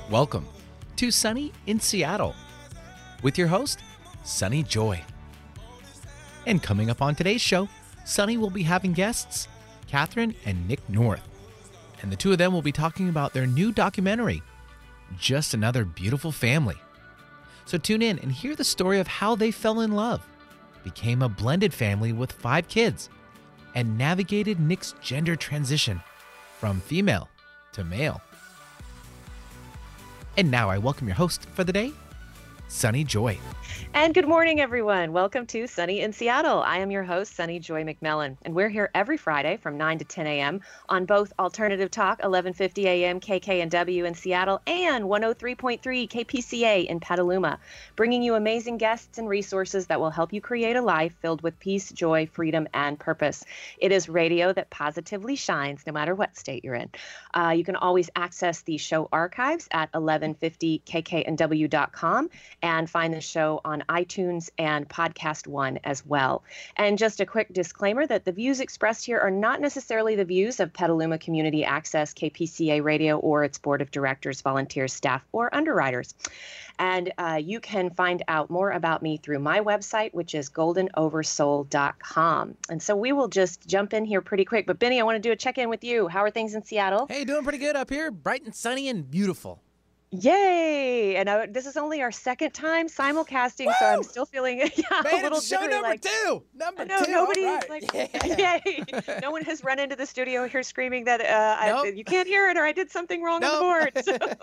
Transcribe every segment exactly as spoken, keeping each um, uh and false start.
Welcome to Sunny in Seattle with your host, Sunny Joy. And coming up on today's show, Sunny will be having guests, Catherine and Nick North. And the two of them will be talking about their new documentary, Just Another Beautiful Family. So tune in and hear the story of how they fell in love, became a blended family with five kids, and navigated Nick's gender transition from female to male. And now I welcome your host for the day, Sunny Joy. And good morning, everyone. Welcome to Sunny in Seattle. I am your host, Sunny Joy McMillan, and we're here every Friday from nine to ten a.m. on both Alternative Talk, eleven fifty a.m. K K N W in Seattle, and one oh three point three K P C A in Petaluma, bringing you amazing guests and resources that will help you create a life filled with peace, joy, freedom, and purpose. It is radio that positively shines no matter what state you're in. Uh, you can always access the show archives at eleven fifty K K N W dot com and find the show on iTunes and Podcast One as well. And just a quick disclaimer that the views expressed here are not necessarily the views of Petaluma Community Access, K P C A Radio, or its board of directors, volunteers, staff, or underwriters. And uh, you can find out more about me through my website, which is golden oversoul dot com. And so we will just jump in here pretty quick. But Benny, I want to do a check-in with you. How are things in Seattle? Hey, doing pretty good up here. Bright and sunny and beautiful. Yay! And I, this is only our second time simulcasting, Woo! So I'm still feeling yeah, Made a little it show jittery, number like, two. Number know, two. Nobody's right. like, yeah. yay! No one has run into the studio here screaming that uh, nope. I, you can't hear it or I did something wrong nope. on the board.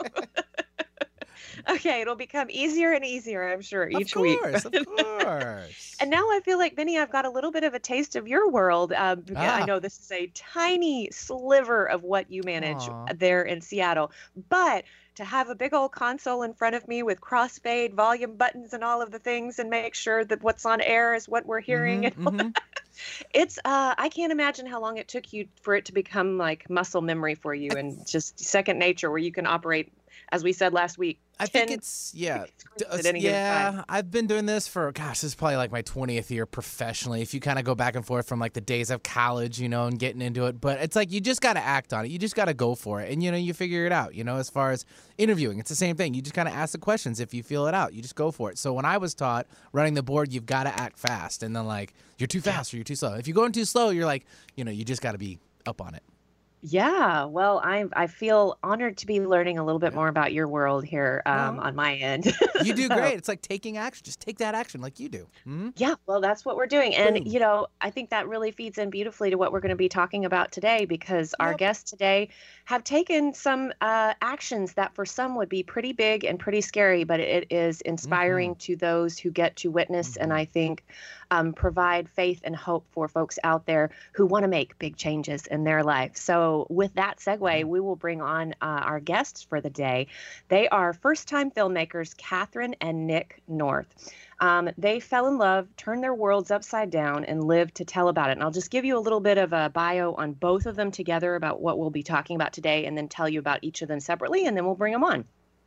So. Okay, it'll become easier and easier, I'm sure, each of course, week. Of course. And now I feel like, Benny, I've got a little bit of a taste of your world. Um, ah. I know this is a tiny sliver of what you manage Aww. there in Seattle, but to have a big old console in front of me with crossfade, volume buttons, and all of the things, and make sure that what's on air is what we're hearing. Mm-hmm, and mm-hmm. It's, uh, I can't imagine how long it took you for it to become like muscle memory for you and just second nature where you can operate, as we said last week. I think it's, yeah, at any yeah, given time. I've been doing this for, gosh, this is probably like my twentieth year professionally. If you kind of go back and forth from like the days of college, you know, and getting into it. But it's like you just got to act on it. You just got to go for it. And, you know, you figure it out, you know, as far as interviewing. It's the same thing. You just kind of ask the questions. If you feel it out, you just go for it. So when I was taught running the board, you've got to act fast. And then like you're too fast or you're too slow. If you're going too slow, you're like, you know, you just got to be up on it. Yeah, well, I I feel honored to be learning a little bit more about your world here um, Well, on my end. You do So, great. It's like taking action. Just take that action like you do. Mm-hmm. yeah, well, that's what we're doing. And, Boom. you know, I think that really feeds in beautifully to what we're going to be talking about today because our Yep. guests today have taken some uh, actions that for some would be pretty big and pretty scary, but it is inspiring to those who get to witness and Mhm. I think um, provide faith and hope for folks out there who want to make big changes in their life. So with that segue, Yeah. we will bring on uh, our guests for the day. They are first-time filmmakers Catherine and Nick North. Um, they fell in love, turned their worlds upside down, and lived to tell about it. And I'll just give you a little bit of a bio on both of them together about what we'll be talking about today, and then tell you about each of them separately, and then we'll bring them on.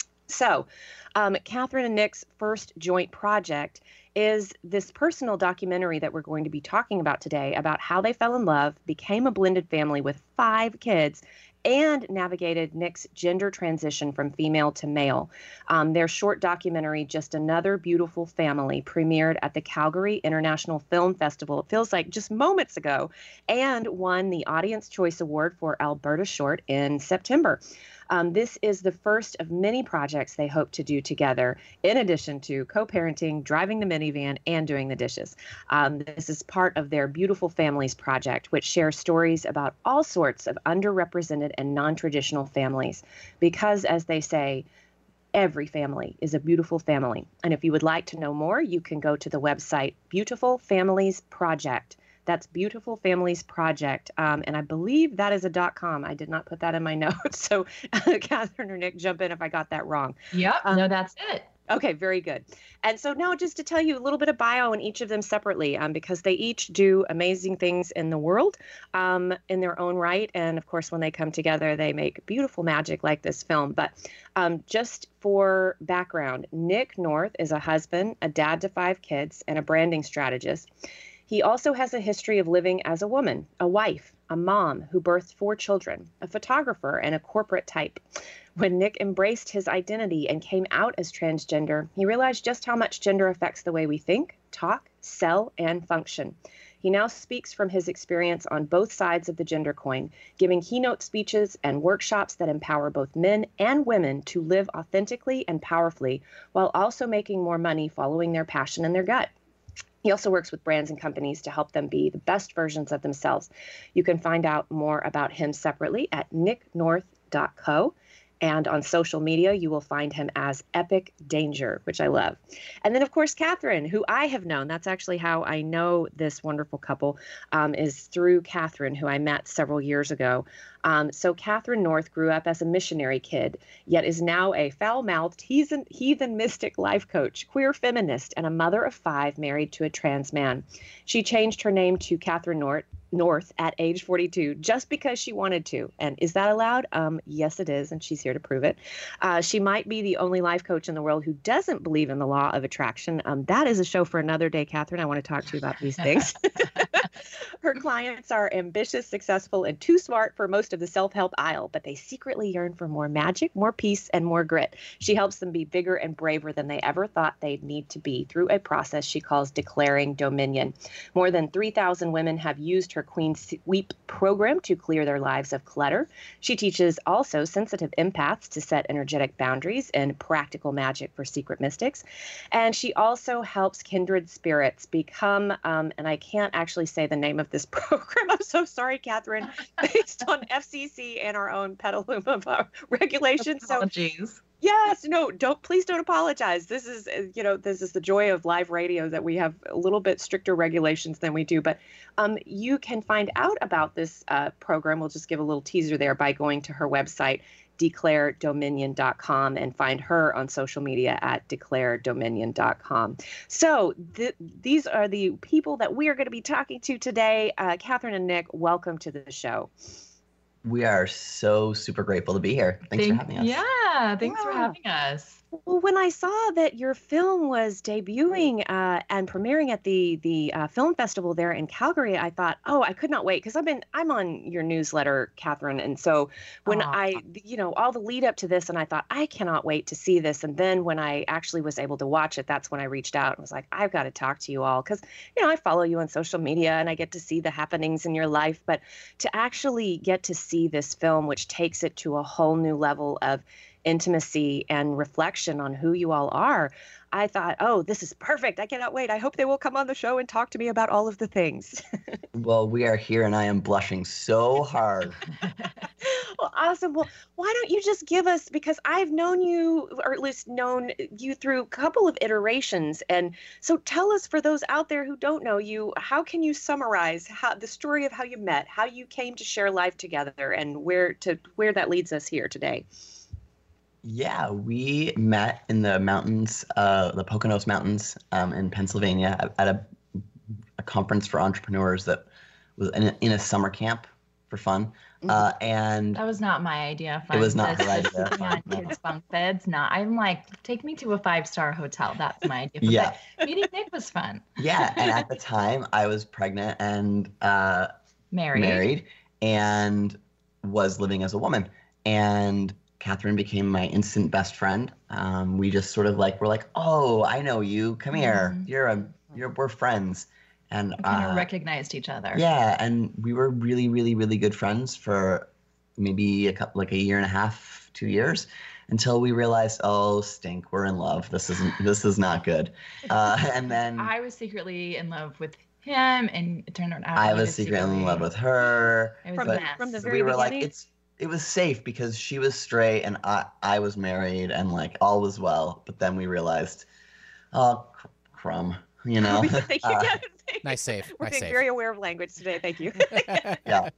So, um, Catherine and Nick's first joint project is this personal documentary that we're going to be talking about today about how they fell in love, became a blended family with five kids, and navigated Nick's gender transition from female to male. Um, their short documentary, Just Another Beautiful Family, premiered at the Calgary International Film Festival, it feels like just moments ago, and won the Audience Choice Award for Alberta Short in September. Um, this is the first of many projects they hope to do together, in addition to co-parenting, driving the minivan, and doing the dishes. Um, this is part of their Beautiful Families project, which shares stories about all sorts of underrepresented and non-traditional families. Because, as they say, every family is a beautiful family. And if you would like to know more, you can go to the website Beautiful Families Project. That's Beautiful Families Project. Um, and I believe that is a dot com. I did not put that in my notes. So Catherine or Nick, jump in if I got that wrong. Yep. Um, No, that's it. Okay, very good. And so now just to tell you a little bit of bio on each of them separately, um, because they each do amazing things in the world um, in their own right. And of course, when they come together, they make beautiful magic like this film. But um, just for background, Nick North is a husband, a dad to five kids, and a branding strategist. He also has a history of living as a woman, a wife, a mom who birthed four children, a photographer, and a corporate type. When Nick embraced his identity and came out as transgender, he realized just how much gender affects the way we think, talk, sell, and function. He now speaks from his experience on both sides of the gender coin, giving keynote speeches and workshops that empower both men and women to live authentically and powerfully, while also making more money following their passion and their gut. He also works with brands and companies to help them be the best versions of themselves. You can find out more about him separately at nick north dot co. And on social media, you will find him as Epic Danger, which I love. And then, of course, Catherine, who I have known. That's actually how I know this wonderful couple, um, is through Catherine, who I met several years ago. Um, so Catherine North grew up as a missionary kid, yet is now a foul-mouthed heathen, heathen mystic life coach, queer feminist, and a mother of five married to a trans man. She changed her name to Catherine North. North at age forty-two, just because she wanted to. And is that allowed? Um, yes, it is. And she's here to prove it. Uh, she might be the only life coach in the world who doesn't believe in the law of attraction. Um, that is a show for another day, Catherine. I want to talk to you about these things. Her clients are ambitious, successful, and too smart for most of the self-help aisle, but they secretly yearn for more magic, more peace, and more grit. She helps them be bigger and braver than they ever thought they'd need to be through a process she calls declaring dominion. More than three thousand women have used her Queen Sweep program to clear their lives of clutter. She teaches also sensitive empaths to set energetic boundaries and practical magic for secret mystics. And she also helps kindred spirits become, um, and I can't actually say the name of this program. I'm so sorry, Catherine, based on F C C and our own Petaluma regulations. Apologies. So, yes, no, don't, please don't apologize. This is, you know, this is the joy of live radio, that we have a little bit stricter regulations than we do. But um, you can find out about this uh, program. We'll just give a little teaser there by going to her website, declare dominion dot com, and find her on social media at declare dominion dot com. So th- these are the people that we are going to be talking to today. Uh, Catherine and Nick, welcome to the show. We are so super grateful to be here. Thanks Thank, for having us. Yeah, thanks Yeah. for having us. Well, when I saw that your film was debuting uh, and premiering at the the uh, film festival there in Calgary, I thought, oh, I could not wait, because I've been I'm on your newsletter, Catherine, and so when Aw. I, you know, all the lead up to this, and I thought I cannot wait to see this, and then when I actually was able to watch it, that's when I reached out and was like, I've got to talk to you all, because you know I follow you on social media and I get to see the happenings in your life, but to actually get to see this film, which takes it to a whole new level of intimacy and reflection on who you all are, I thought, oh, this is perfect. I cannot wait. I hope they will come on the show and talk to me about all of the things. Well, we are here and I am blushing so hard. Well, awesome. Well, why don't you just give us, because I've known you, or at least known you through a couple of iterations. And so tell us, for those out there who don't know you, how can you summarize how the story of how you met, how you came to share life together, and where to where that leads us here today? Yeah, we met in the mountains, uh, the Poconos Mountains um, in Pennsylvania at, at a, a conference for entrepreneurs that was in a, in a summer camp for fun. Uh, and That was not my idea. It was not Fun. her Just idea. sitting on kids' bunk beds. Not. I'm like, take me to a five-star hotel. That's my idea. Yeah. But meeting Nick was fun. yeah, and at the time I was pregnant and uh, Married. married and was living as a woman. And Catherine became my instant best friend. Um, we just sort of like, we're like, oh, I know you. Come here. Mhm. You're a, you're, we're friends. And We kind uh, of recognized each other. yeah, and we were really, really, really good friends for maybe a couple, like a year and a half, two years, until we realized, oh, stink, we're in love. This isn't, this is not good. Uh, and then I was secretly in love with him, and it turned out I was secretly in love with her. It was From a the- mess. from the So very we were like, beginning? it's it was safe because she was straight and I I was married and like all was well. But then we realized, oh, cr- crumb, you know. Thank you. Uh, Yeah, thank Nice you. save. We're Nice being save. very aware of language today. Thank you. yeah.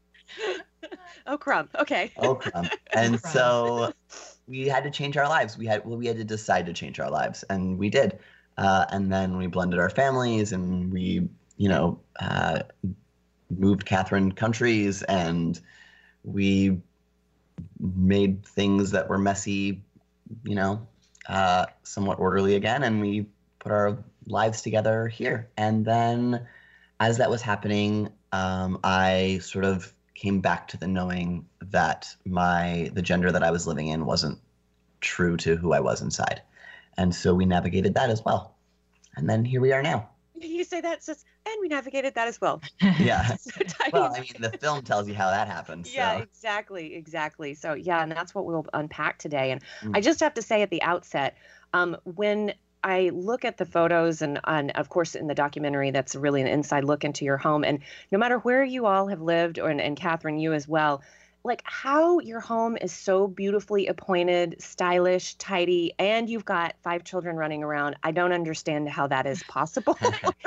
Oh, crumb. Okay. Oh, crumb. And Crumb. so we had to change our lives. We had well, we had to decide to change our lives, and we did. Uh, and then we blended our families, and we, you know, uh, moved Catherine countries, and we made things that were messy, you know, uh, somewhat orderly again, and we put our lives together here. And then as that was happening, um, I sort of came back to the knowing that my the gender that I was living in wasn't true to who I was inside. And so we navigated that as well. And then here we are now. You say that, says, and we navigated that as well. Yeah. So tiny. Well, I mean, the film tells you how that happened. Yeah, So. exactly, exactly. So yeah, and that's what we'll unpack today. And Mm. I just have to say at the outset, um, when I look at the photos and, and of course in the documentary, that's really an inside look into your home. And no matter where you all have lived, or and, and Catherine, you as well, like how your home is so beautifully appointed, stylish, tidy, and you've got five children running around. I don't understand how that is possible.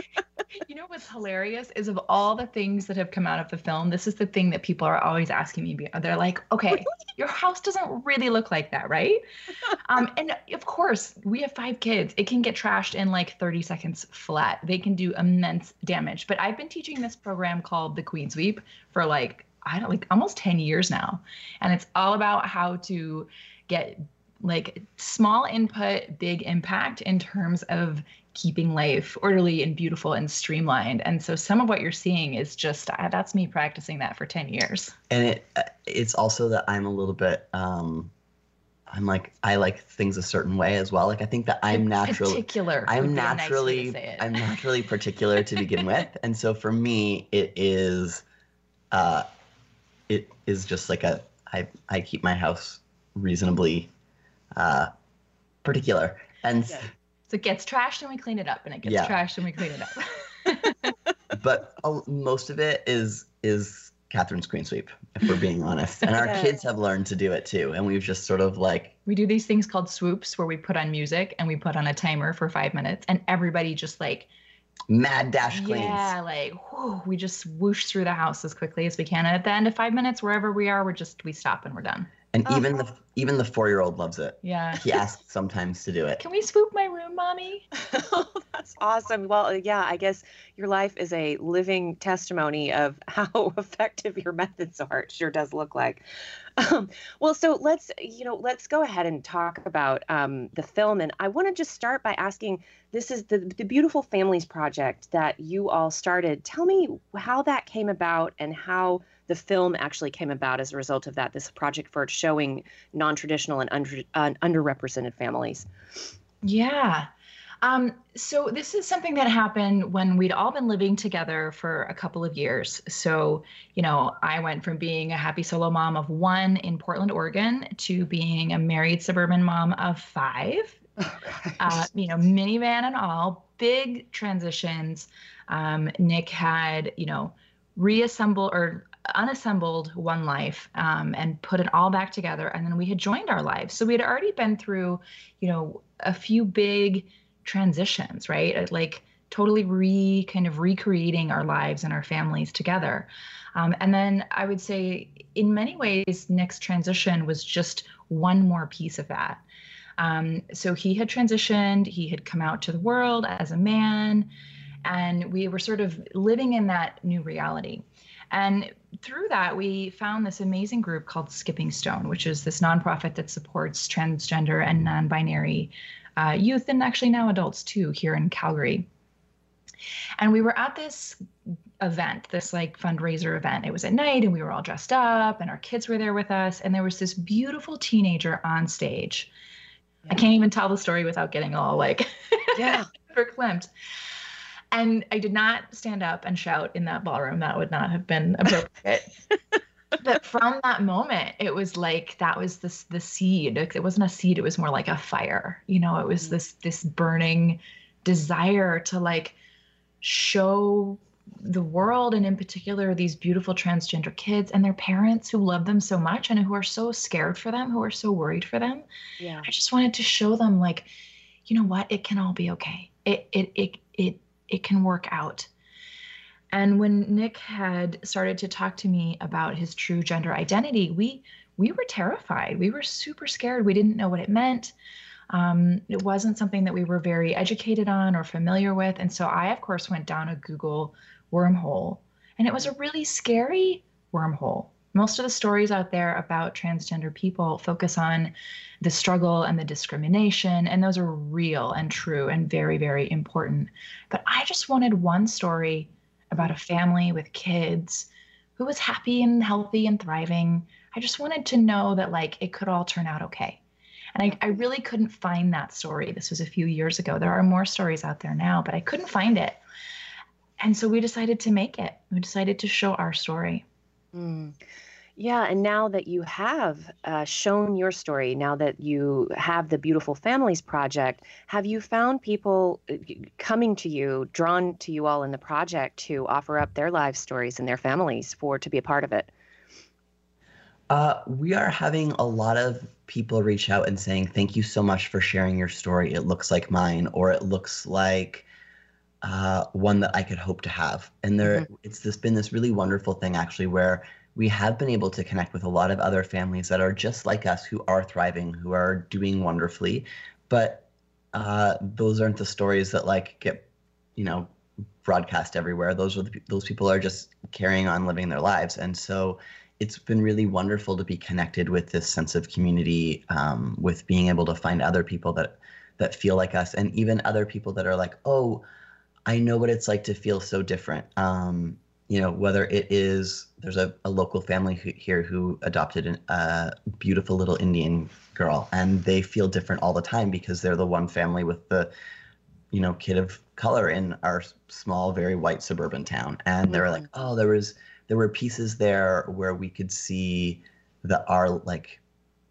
You know what's hilarious is of all the things that have come out of the film, this is the thing that people are always asking me. They're like, okay, your house doesn't really look like that, right? Um, and of course, we have five kids. It can get trashed in like thirty seconds flat. They can do immense damage. But I've been teaching this program called the Queen Sweep for like, I don't like almost ten years now. And it's all about how to get like small input, big impact in terms of keeping life orderly and beautiful and streamlined. And so some of what you're seeing is just, uh, that's me practicing that for ten years. And it it's also that I'm a little bit, um, I'm like, I like things a certain way as well. Like, I think that I'm naturally, particular. would I'm be a nice way to naturally, say it. I'm naturally particular to begin with. And so for me, it is, uh, it is just like a, I, I keep my house reasonably, uh, particular. And Yeah. So it gets trashed and we clean it up, and it gets Yeah. trashed and we clean it up. but uh, most of it is is Catherine's Queen Sweep, if we're being honest. And our Yeah. kids have learned to do it too. And we've just sort of like, We do these things called swoops where we put on music and we put on a timer for five minutes and everybody just like, mad dash cleans. yeah, like whew, we just whoosh through the house as quickly as we can. And at the end of five minutes, wherever we are, we're just, we stop and we're done. And Oh. even the even the four-year-old loves it. Yeah. He asks sometimes to do it. Can we swoop my room, mommy? Oh, that's awesome. Well, yeah, I guess your life is a living testimony of how effective your methods are. It sure does look like. Um, well, so let's, you know, let's go ahead and talk about um, the film. And I want to just start by asking, this is the, the Beautiful Families Project that you all started. Tell me how that came about and how the film actually came about as a result of that, this project for showing non-traditional and under, uh, underrepresented families. Yeah. Um, so this is something that happened when we'd all been living together for a couple of years. So, you know, I went from being a happy solo mom of one in Portland, Oregon, to being a married suburban mom of five. Uh, you know, minivan and all, big transitions. Um, Nick had, you know, reassembled or unassembled one life um, and put it all back together. And then we had joined our lives. So we had already been through, you know, a few big transitions, right? Like totally re kind of recreating our lives and our families together. Um, and then I would say in many ways, Nick's transition was just one more piece of that. Um, so he had transitioned, he had come out to the world as a man, and we were sort of living in that new reality. And through that, we found this amazing group called Skipping Stone, which is this nonprofit that supports transgender and non-binary uh, youth, and actually now adults too, here in Calgary. And we were at this event, this like fundraiser event. It was at night and we were all dressed up and our kids were there with us. And there was this beautiful teenager on stage. I can't even tell the story without getting all like Yeah. verklempt. And I did not stand up and shout in that ballroom. That would not have been appropriate. But from that moment, it was like that was this the seed. It wasn't a seed, it was more like a fire. You know, it was this this burning desire to like show the world, and in particular these beautiful transgender kids and their parents who love them so much and who are so scared for them, who are so worried for them. Yeah. I just wanted to show them like, you know what, it can all be okay. It it it it it can work out. And when Nick had started to talk to me about his true gender identity, we we were terrified. We were super scared. We didn't know what it meant. Um, it wasn't something that we were very educated on or familiar with. And so I, of course, went down a Google wormhole, and it was a really scary wormhole. Most of the stories out there about transgender people focus on the struggle and the discrimination, and those are real and true and very, very important. But I just wanted one story about a family with kids who was happy and healthy and thriving. I just wanted to know that like it could all turn out okay. And I, I really couldn't find that story. This was a few years ago. There are more stories out there now, but I couldn't find it. And so we decided to make it. We decided to show our story. Mm. Yeah, and now that you have uh, shown your story, now that you have the Beautiful Families Project, have you found people uh, coming to you, drawn to you all in the project to offer up their life stories and their families for to be a part of it? Uh, we are having a lot of people reach out and saying, thank you so much for sharing your story. It looks like mine, or it looks like uh, one that I could hope to have. And there, mm-hmm. it's this been this really wonderful thing actually where we have been able to connect with a lot of other families that are just like us, who are thriving, who are doing wonderfully. But uh, those aren't the stories that like get, you know, broadcast everywhere. Those are the, those people are just carrying on living their lives. And so it's been really wonderful to be connected with this sense of community, um, with being able to find other people that that feel like us, and even other people that are like, oh, I know what it's like to feel so different. Um, you know, whether it is, there's a, a local family who, here who adopted an, a beautiful little Indian girl, and they feel different all the time because they're the one family with the, you know, kid of color in our small, very white suburban town. And they were like, oh, there was, there were pieces there where we could see that our, like,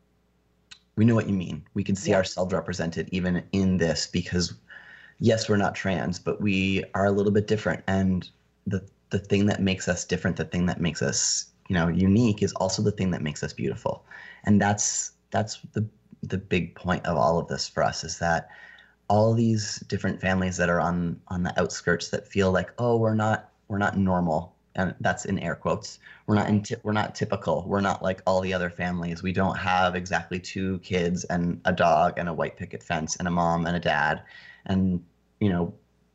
we know what you mean. We could see yeah. ourselves represented even in this, because yes, we're not trans, but we are a little bit different. And the the thing that makes us different, the thing that makes us, you know, unique is also the thing that makes us beautiful. And that's that's the the big point of all of this for us, is that all these different families that are on on the outskirts that feel like, oh, we're not we're not normal, and that's in air quotes. We're not in we're not typical. We're not like all the other families. We don't have exactly two kids and a dog and a white picket fence and a mom and a dad and, you know,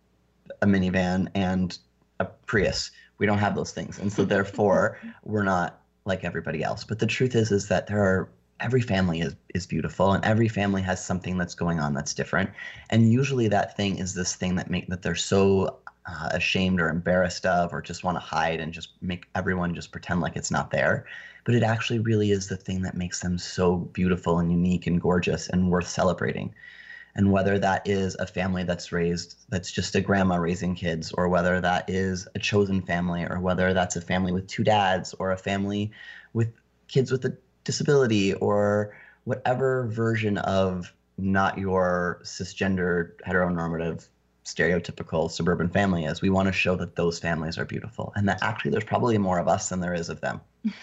a minivan and a Prius. We don't have those things. And so therefore we're not like everybody else. But the truth is, is that there are, every family is, is beautiful, and every family has something that's going on that's different. And usually that thing is this thing that make that they're so uh, ashamed or embarrassed of, or just want to hide and just make everyone just pretend like it's not there. But it actually really is the thing that makes them so beautiful and unique and gorgeous and worth celebrating. And whether that is a family that's raised, that's just a grandma raising kids, or whether that is a chosen family, or whether that's a family with two dads, or a family with kids with a disability, or whatever version of not your cisgender, heteronormative, stereotypical suburban family is, we want to show that those families are beautiful, and that actually there's probably more of us than there is of them.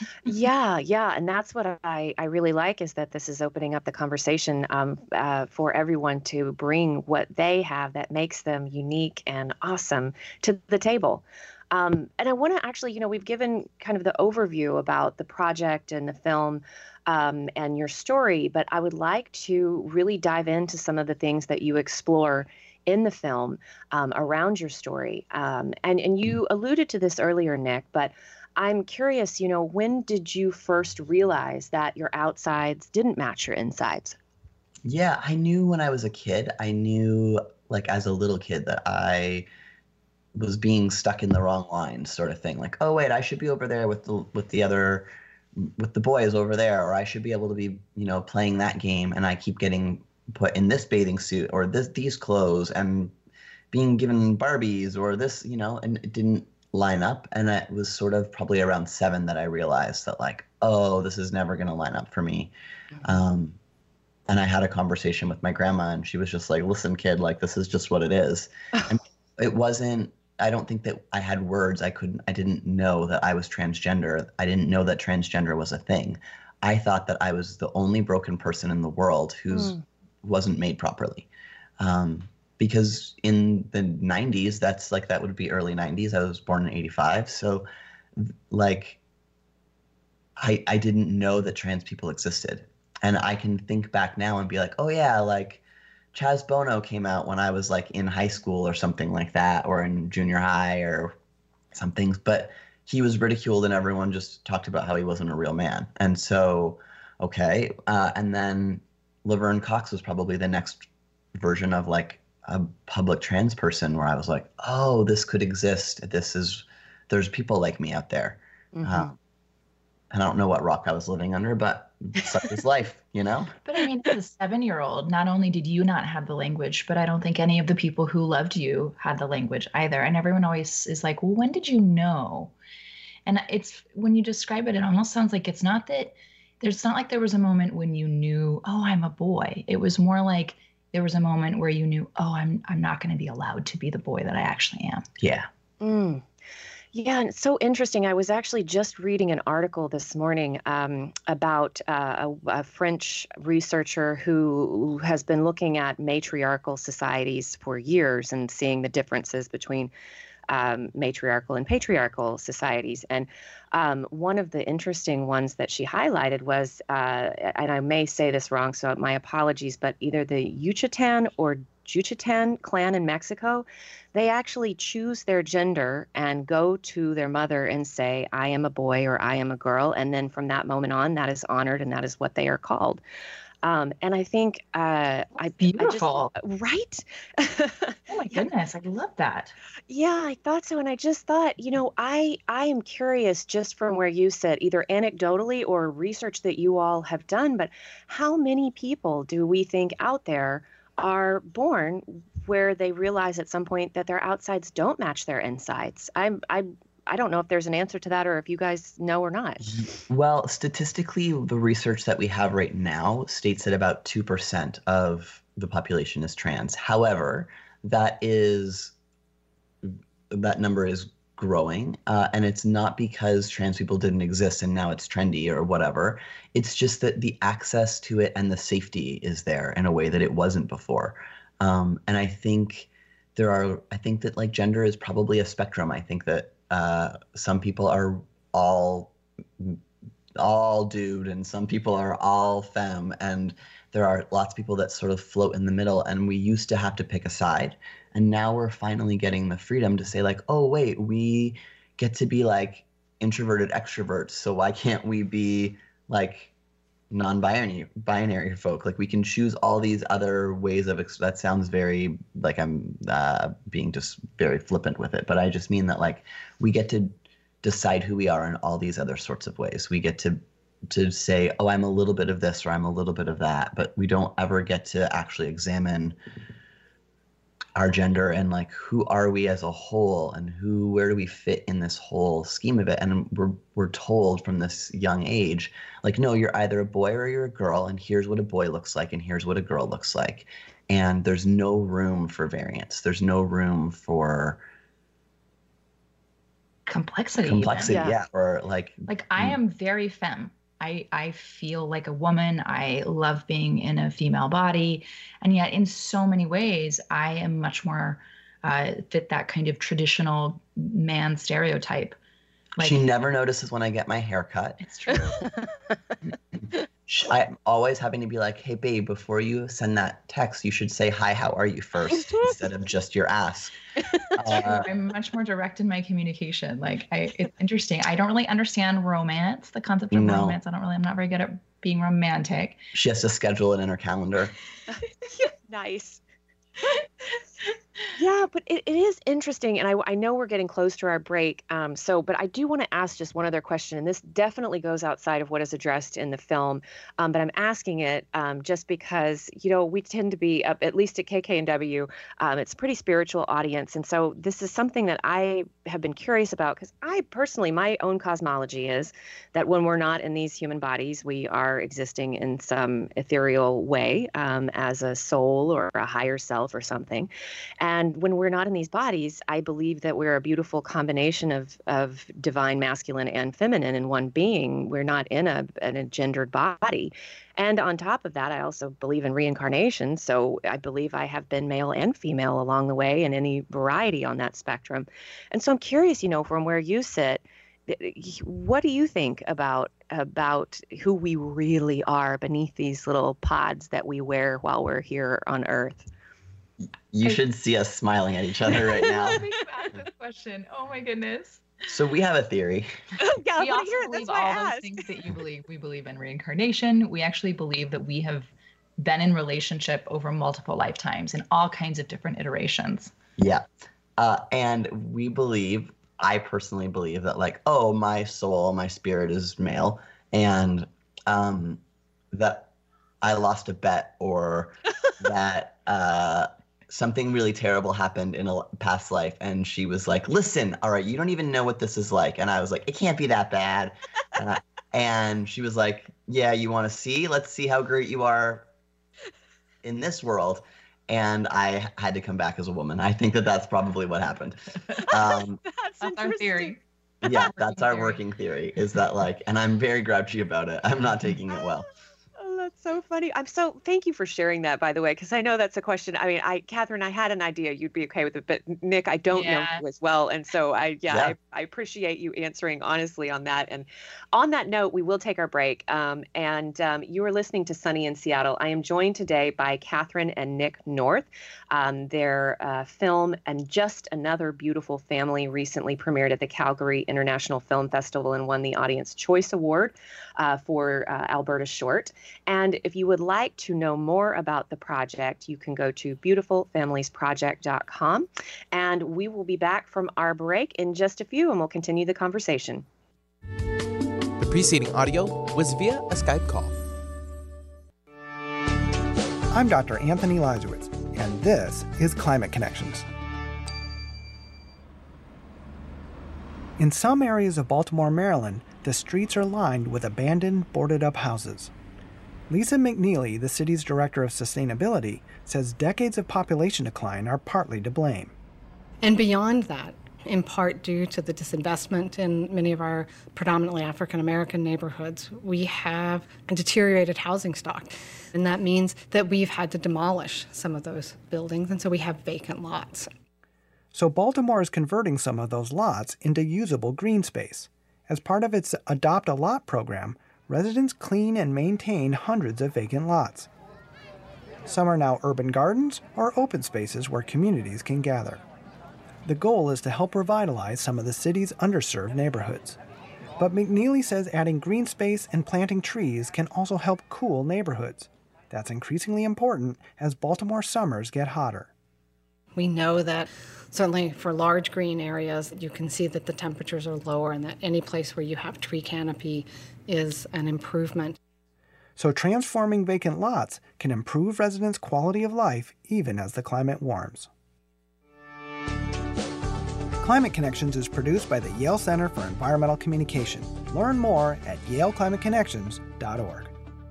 Yeah, yeah. And that's what I, I really like, is that this is opening up the conversation um, uh, for everyone to bring what they have that makes them unique and awesome to the table. Um, and I want to actually, you know, we've given kind of the overview about the project and the film um, and your story, but I would like to really dive into some of the things that you explore in the film um, around your story. Um, and, and you alluded to this earlier, Nick, but I'm curious, you know, when did you first realize that your outsides didn't match your insides? Yeah, I knew when I was a kid. I knew, like, as a little kid that I was being stuck in the wrong line, sort of thing. Like, oh, wait, I should be over there with the with the other, with the boys over there, or I should be able to be, you know, playing that game, and I keep getting put in this bathing suit or this these clothes and being given Barbies or this, you know, and it didn't line up. And it was sort of probably around seven that I realized that, like, oh, this is never going to line up for me. Mm-hmm. Um, and I had a conversation with my grandma, and she was just like, listen, kid, like, this is just what it is. And it wasn't, I don't think that I had words. I couldn't, I didn't know that I was transgender. I didn't know that transgender was a thing. I thought that I was the only broken person in the world who's mm. wasn't made properly. Um, because in the nineties, that's like, that would be early nineties. I was born in eighty-five. So like, I, I didn't know that trans people existed. And I can think back now and be like, oh yeah, like Chaz Bono came out when I was like in high school or something like that, or in junior high or something. But he was ridiculed and everyone just talked about how he wasn't a real man. And so, okay. Uh, and then Laverne Cox was probably the next version of like a public trans person where I was like, oh, this could exist. This is, there's people like me out there. Mm-hmm. Uh, and I don't know what rock I was living under, but such is life, you know? But I mean, as a seven-year-old, not only did you not have the language, but I don't think any of the people who loved you had the language either. And everyone always is like, well, when did you know? And it's when you describe it, it almost sounds like it's not that there's not like there was a moment when you knew, oh, I'm a boy. It was more like there was a moment where you knew, oh, I'm I'm not going to be allowed to be the boy that I actually am. Yeah. Mm. Yeah, and it's so interesting. I was actually just reading an article this morning um, about uh, a, a French researcher who has been looking at matriarchal societies for years and seeing the differences between um, matriarchal and patriarchal societies. And um, one of the interesting ones that she highlighted was, uh, and I may say this wrong, so my apologies, but either the Yucatan or Juchitán clan in Mexico, they actually choose their gender and go to their mother and say, I am a boy or I am a girl. And then from that moment on, that is honored and that is what they are called. Um, and I think, uh, I, Beautiful. I just, right? Oh my goodness. I love that. Yeah, I thought so. And I just thought, you know, I, I am curious just from where you said, either anecdotally or research that you all have done, but how many people do we think out there are born where they realize at some point that their outsides don't match their insides? I'm, I, I don't know if there's an answer to that or if you guys know or not. Well, statistically, the research that we have right now states that about two percent of the population is trans. However, that is that number is growing, uh, and it's not because trans people didn't exist and now it's trendy or whatever. It's just that the access to it and the safety is there in a way that it wasn't before. Um, and I think there are, I think that like gender is probably a spectrum. I think that uh, some people are all, all dude and some people are all femme, and there are lots of people that sort of float in the middle, and we used to have to pick a side. And now we're finally getting the freedom to say like, oh, wait, we get to be like introverted extroverts. So why can't we be like non-binary binary folk? Like we can choose all these other ways of, ex- that sounds very like I'm uh, being just very flippant with it. But I just mean that like we get to decide who we are in all these other sorts of ways. We get to to say, oh, I'm a little bit of this or I'm a little bit of that. But we don't ever get to actually examine our gender and like who are we as a whole and who where do we fit in this whole scheme of it. And we're we're told from this young age like, no, you're either a boy or you're a girl, and here's what a boy looks like and here's what a girl looks like. And there's no room for variance. There's no room for complexity complexity Yeah. yeah or like like I am very femme. I, I feel like a woman. I love being in a female body. And yet in so many ways, I am much more uh, fit that kind of traditional man stereotype. Like, she never notices when I get my hair cut. it's true. Sh- I'm always having to be like, hey, babe, before you send that text, you should say, hi, how are you first, instead of just your ass. Uh, I'm much more direct in my communication. Like I, it's interesting. I don't really understand romance, the concept of No. romance. I don't really, I'm not very good at being romantic. she has to schedule it in her calendar. Nice. Yeah, but it, it is interesting. And I, I know we're getting close to our break. Um, so, but I do want to ask just one other question. And this definitely goes outside of what is addressed in the film. Um, but I'm asking it um, just because, you know, we tend to be, uh, at least at K K N W, um, it's a pretty spiritual audience. And so this is something that I have been curious about because I personally, my own cosmology is that when we're not in these human bodies, we are existing in some ethereal way um, as a soul or a higher self or something. And when we're not in these bodies, I believe that we're a beautiful combination of, of divine masculine and feminine in one being. We're not in a, in a gendered body. And on top of that, I also believe in reincarnation. So I believe I have been male and female along the way and any variety on that spectrum. And so I'm curious, you know, from where you sit, what do you think about about who we really are beneath these little pods that we wear while we're here on Earth? You should see us smiling at each other right now. Let me ask this question. Oh my goodness. So we have a theory. Yeah, We I wanna also hear it. believe That's why I all those asked. things that you believe. We believe in reincarnation. We actually believe that we have been in relationship over multiple lifetimes in all kinds of different iterations. Yeah. Uh, and we believe I personally believe that like, oh, my soul, my spirit is male, and um, that I lost a bet, or that uh, something really terrible happened in a past life, and she was like, listen, all right, you don't even know what this is like. And I was like, it can't be that bad. And, I, and she was like, yeah, you want to see? Let's see how great you are in this world. And I had to come back as a woman. I think that that's probably what happened. Um, that's That's our theory. yeah, that's our theory. working theory, is that like, and I'm very grouchy about it. I'm not taking it well. Oh, that's so funny. I'm so thank you for sharing that, by the way, because I know that's a question. I mean, I, Catherine, I had an idea you'd be okay with it, but Nick, I don't know Yeah. you as well, and so I, yeah, Yeah. I, I appreciate you answering honestly on that. And on that note, we will take our break. Um, and um, you are listening to Sunny in Seattle. I am joined today by Catherine and Nick North. Um, their uh, film And Just Another Beautiful Family recently premiered at the Calgary International Film Festival and won the Audience Choice Award uh, for uh, Alberta Short. And if you would like to know more about the project, you can go to beautiful families project dot com. And we will be back from our break in just a few, and we'll continue the conversation. The preceding audio was via a Skype call. I'm Doctor Anthony Lazowitz, and this is Climate Connections. In some areas of Baltimore, Maryland, the streets are lined with abandoned, boarded-up houses. Lisa McNeely, the city's director of sustainability, says decades of population decline are partly to blame. And beyond that, in part due to the disinvestment in many of our predominantly African-American neighborhoods, we have a deteriorated housing stock. And that means that we've had to demolish some of those buildings, and so we have vacant lots. So Baltimore is converting some of those lots into usable green space. As part of its Adopt a Lot program, residents clean and maintain hundreds of vacant lots. Some are now urban gardens or open spaces where communities can gather. The goal is to help revitalize some of the city's underserved neighborhoods. But McNeely says adding green space and planting trees can also help cool neighborhoods. That's increasingly important as Baltimore summers get hotter. We know that certainly for large green areas, you can see that the temperatures are lower and that any place where you have tree canopy is an improvement. So transforming vacant lots can improve residents' quality of life even as the climate warms. Climate Connections is produced by the Yale Center for Environmental Communication. Learn more at yale climate connections dot org.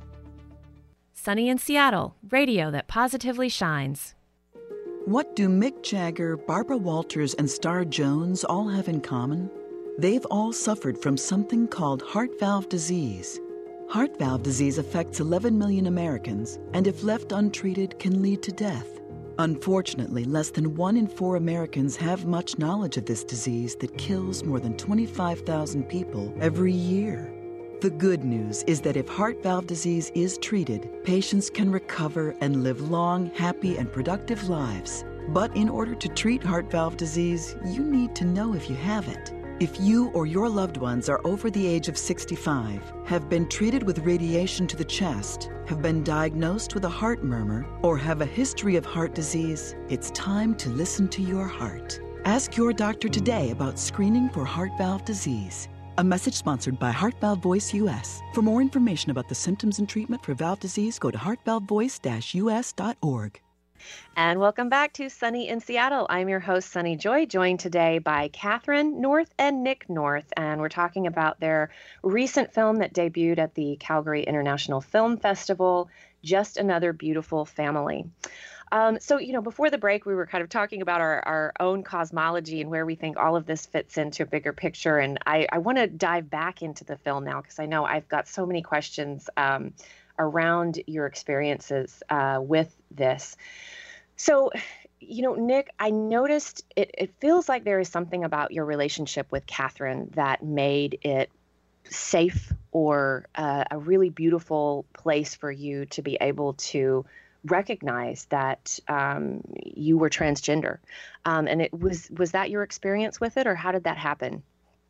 Sunny in Seattle, radio that positively shines. What do Mick Jagger, Barbara Walters, and Star Jones all have in common? They've all suffered from something called heart valve disease. Heart valve disease affects eleven million Americans, and if left untreated, can lead to death. Unfortunately, less than one in four Americans have much knowledge of this disease that kills more than twenty-five thousand people every year. The good news is that if heart valve disease is treated, patients can recover and live long, happy, and productive lives. But in order to treat heart valve disease, you need to know if you have it. If you or your loved ones are over the age of sixty-five, have been treated with radiation to the chest, have been diagnosed with a heart murmur, or have a history of heart disease, it's time to listen to your heart. Ask your doctor today about screening for heart valve disease. A message sponsored by Heart Valve Voice U S. For more information about the symptoms and treatment for valve disease, go to heart valve voice dash u s dot org. And welcome back to Sunny in Seattle. I'm your host, Sunny Joy, joined today by Catherine North and Nick North. And we're talking about their recent film that debuted at the Calgary International Film Festival, Just Another Beautiful Family. Um, so, you know, before the break, we were kind of talking about our, our own cosmology and where we think all of this fits into a bigger picture. And I, I want to dive back into the film now because I know I've got so many questions um, around your experiences uh, with this. So, you know, Nick, I noticed it, it feels like there is something about your relationship with Catherine that made it safe or uh, a really beautiful place for you to be able to recognize that um, you were transgender. Um, and it was, was that your experience with it, or how did that happen?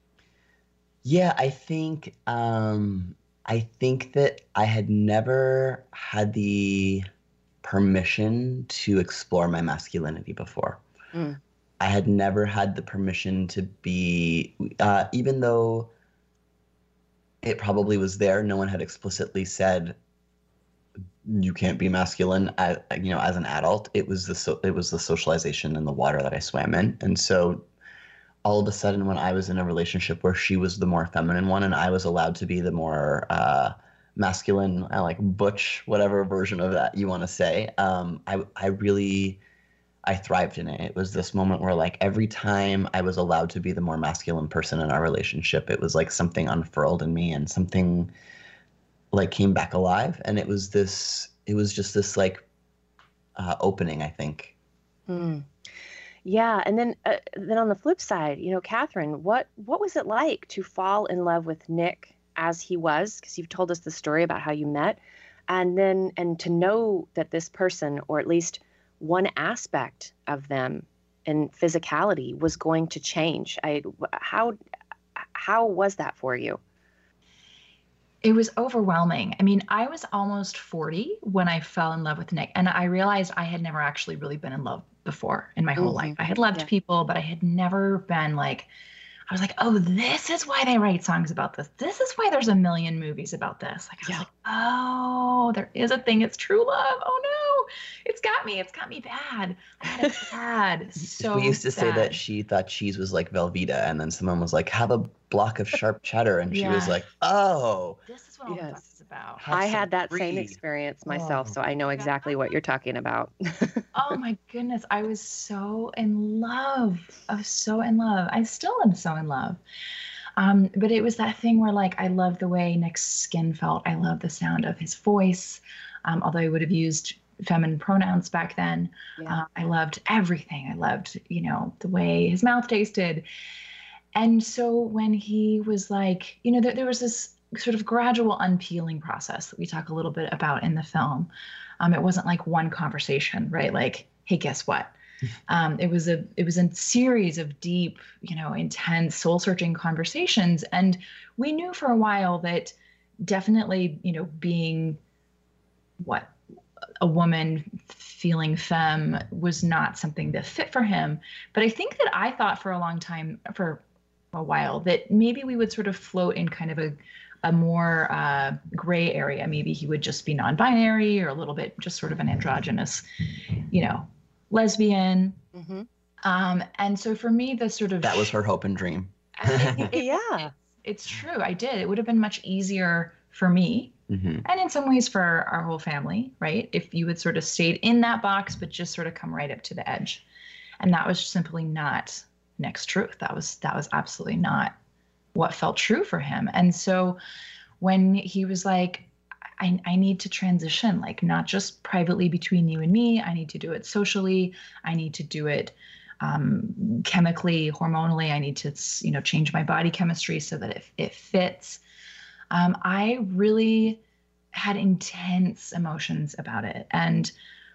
Yeah, I think, um, I think that I had never had the permission to explore my masculinity before. Mm. I had never had the permission to be, uh, even though it probably was there, no one had explicitly said you can't be masculine as, you know, as an adult. It was the so, it was the socialization in the water that I swam in. And so all of a sudden, when I was in a relationship where she was the more feminine one and I was allowed to be the more uh, masculine, I like butch, whatever version of that you want to say, um, I, I really, I thrived in it. It was this moment where like every time I was allowed to be the more masculine person in our relationship, it was like something unfurled in me and something like came back alive. And it was this, it was just this like uh, opening, I think. Mm. Yeah. And then, uh, then on the flip side, you know, Catherine, what, what was it like to fall in love with Nick as he was? Because you've told us the story about how you met, and then, and to know that this person, or at least one aspect of them in physicality, was going to change. I, how, how was that for you? It was overwhelming. I mean, I was almost forty when I fell in love with Nick, and I realized I had never actually really been in love before in my whole Mm-hmm. life. I had loved Yeah. people, but I had never been like, I was like, oh, this is why they write songs about this. This is why there's a million movies about this. Like, I was Yeah. like, oh, there is a thing. It's true love. Oh no, it's got me. It's got me bad. Bad, bad. So we used to say bad. that she thought cheese was like Velveeta, and then someone was like, have a block of sharp cheddar, and she was Yeah. like, oh. This is what all Yes. this is about. Have I some had that same brie. experience myself, Oh. so I know exactly what you're talking about. Oh my goodness, I was so in love. I was so in love. I still am so in love. Um, but it was that thing where like I loved the way Nick's skin felt. I loved the sound of his voice. Um, although he would have used feminine pronouns back then. Yeah. Uh, I loved everything. I loved, you know, the way his mouth tasted. And so when he was like, you know, there, there was this sort of gradual unpeeling process that we talk a little bit about in the film. Um, it wasn't like one conversation, right? Like, hey, guess what? Um, it was a it was a series of deep, you know, intense, soul-searching conversations, and we knew for a while that definitely, you know, being what a woman feeling femme was not something that fit for him. But I think that I thought for a long time, for a while, that maybe we would sort of float in kind of a a more uh, gray area. Maybe he would just be non-binary or a little bit just sort of an androgynous, you know, lesbian. Mm-hmm. Um, and so for me, the sort of That was her hope and dream. it- it- Yeah. it's true. I did. It would have been much easier for me, Mm-hmm. and in some ways for our whole family, right? If you had sort of stayed in that box, but just sort of come right up to the edge. And that was simply not Nick's truth. That was that was absolutely not what felt true for him. And so when he was like, I, I need to transition, like not just privately between you and me, I need to do it socially. I need to do it um, chemically, hormonally. I need to, you know, change my body chemistry so that it, it fits. Um, I really had intense emotions about it. And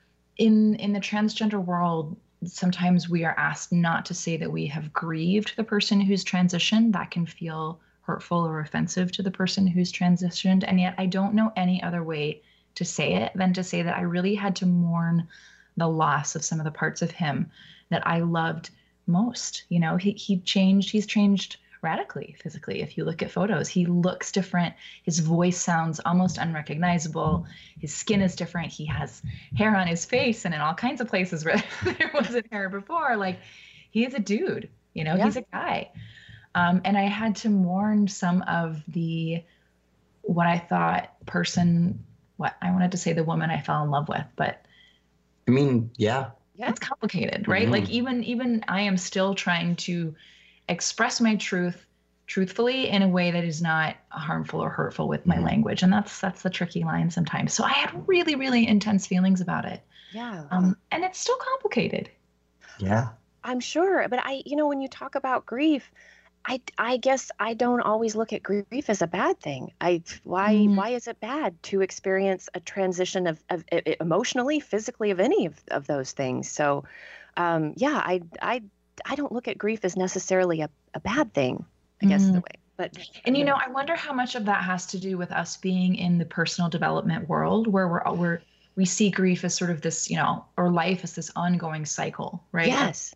in in the transgender world, sometimes we are asked not to say that we have grieved the person who's transitioned. That can feel hurtful or offensive to the person who's transitioned. And yet I don't know any other way to say it than to say that I really had to mourn the loss of some of the parts of him that I loved most. You know, he he changed, he's changed radically physically. If you look at photos, he looks different. His voice sounds almost unrecognizable. His skin is different. He has hair on his face and in all kinds of places where there wasn't hair before. Like, he is a dude, you know, Yeah. he's a guy. Um, and I had to mourn some of the, what I thought person, what I wanted to say the woman I fell in love with, but I mean, yeah. Yeah. it's complicated, right? Mhm. Like even even I am still trying to express my truth truthfully in a way that is not harmful or hurtful with my Mhm. language, and that's that's the tricky line sometimes. So I had really really intense feelings about it, Yeah. um, and it's still complicated. Yeah. I'm sure, but I, you know, when you talk about grief, I, I guess I don't always look at grief as a bad thing. I, why, Mhm. why is it bad to experience a transition of, of e- e- emotionally, physically, of any of, of those things? So, um, yeah, I, I, I don't look at grief as necessarily a, a bad thing, I guess the Mhm. way, but, And you know, I wonder how much of that has to do with us being in the personal development world, where we're we're we see grief as sort of this, you know, or life as this ongoing cycle, right? yes,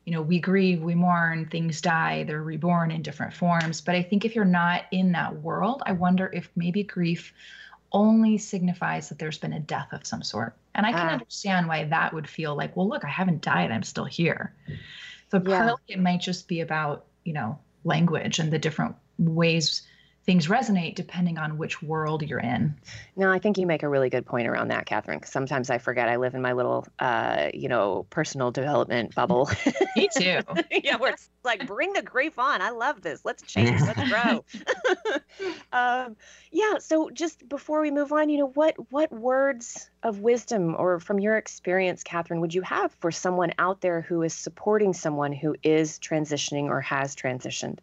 you know, we grieve, we mourn, things die, they're reborn in different forms. But I think if you're not in that world, I wonder if maybe grief only signifies that there's been a death of some sort. And I can Ah. understand why that would feel like, well, look, I haven't died, I'm still here. So Yeah. partly it might just be about, you know, language and the different ways things resonate depending on which world you're in. No, I think you make a really good point around that, Catherine, because sometimes I forget I live in my little, uh, you know, personal development bubble. Me too. Yeah, where it's like, bring the grief on. I love this. Let's change. Let's grow. um, yeah. So just before we move on, you know, what what words of wisdom or from your experience, Catherine, would you have for someone out there who is supporting someone who is transitioning or has transitioned?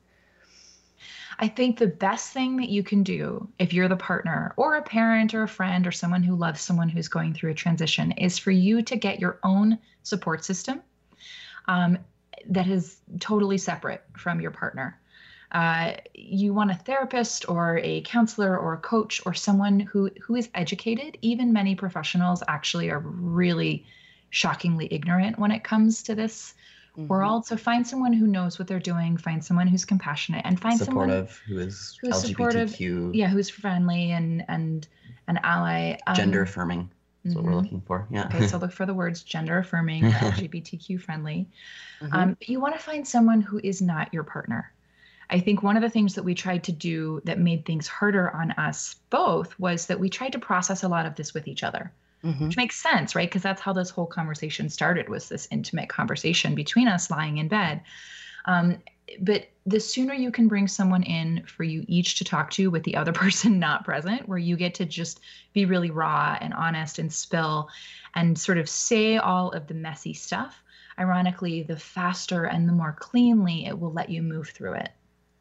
I think the best thing that you can do if you're the partner or a parent or a friend or someone who loves someone who's going through a transition is for you to get your own support system um, that is totally separate from your partner. Uh, you want a therapist or a counselor or a coach or someone who, who is educated. Even many professionals actually are really shockingly ignorant when it comes to this Mhm. world. So find someone who knows what they're doing, find someone who's compassionate, and find someone Supportive, who is who's L G B T Q, supportive, yeah, who's friendly and and an ally. Um, gender affirming. That's what we're mhm. looking for. Yeah. Okay, so look for the words gender affirming, or L G B T Q friendly. Mhm. Um, but you want to find someone who is not your partner. I think one of the things that we tried to do that made things harder on us both was that we tried to process a lot of this with each other. Mhm. Which makes sense, right? Because that's how this whole conversation started, was this intimate conversation between us lying in bed. Um, but the sooner you can bring someone in for you each to talk to with the other person not present, where you get to just be really raw and honest and spill and sort of say all of the messy stuff, ironically, the faster and the more cleanly it will let you move through it.